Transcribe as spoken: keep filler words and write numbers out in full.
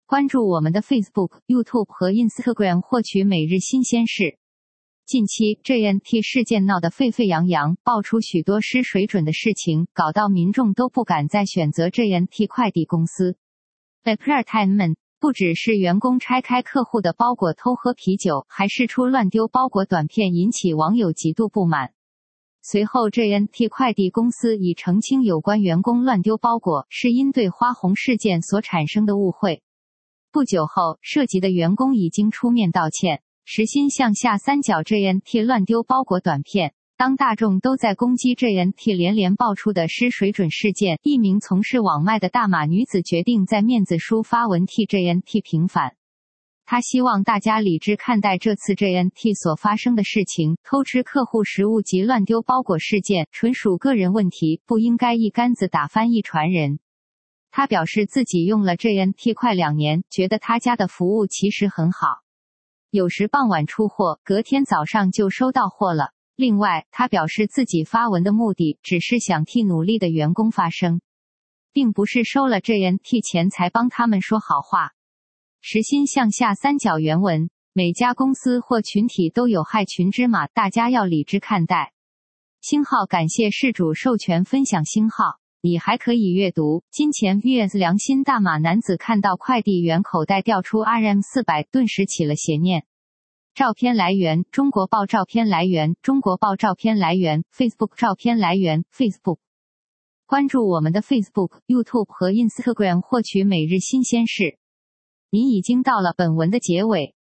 关注我们的 Facebook、YouTube 和 Instagram 获取每日新鲜事。近期 J N T 事件闹得沸沸扬扬，爆出许多失水准的事情，搞到民众都不敢再选择 J N T 快递公司。Entertainment 不只是员工拆开客户的包裹偷喝啤酒，还释出乱丢包裹短片，引起网友极度不满。随后 J N T 快递公司已澄清有关员工乱丢包裹是因对花红事件所产生的误会。不久后，涉及的员工已经出面道歉。时薪向下三角 J N T 乱丢包裹短片，当大众都在攻击 J N T 连连爆出的失水准事件，一名从事网卖的大码女子决定在面子书发文替 J N T 平反。她希望大家理智看待这次 J N T 所发生的事情，偷吃客户食物及乱丢包裹事件纯属个人问题，不应该一竿子打翻一船人。他表示自己用了 J N T 快两年，觉得他家的服务其实很好。有时傍晚出货，隔天早上就收到货了。另外，他表示自己发文的目的只是想替努力的员工发声，并不是收了 J N T 钱才帮他们说好话。时薪向下三角原文：每家公司或群体都有害群之马，大家要理智看待。星号感谢事主授权分享星号。你还可以阅读：金钱 V S 良心，大码男子看到快递员口袋掉出 R M 四百，顿时起了邪念。照片来源：中国报。照片来源：中国报。照片来源 ：Facebook。照片来源 ：Facebook。关注我们的 Facebook、YouTube 和 Instagram 获取每日新鲜事。您已经到了本文的结尾，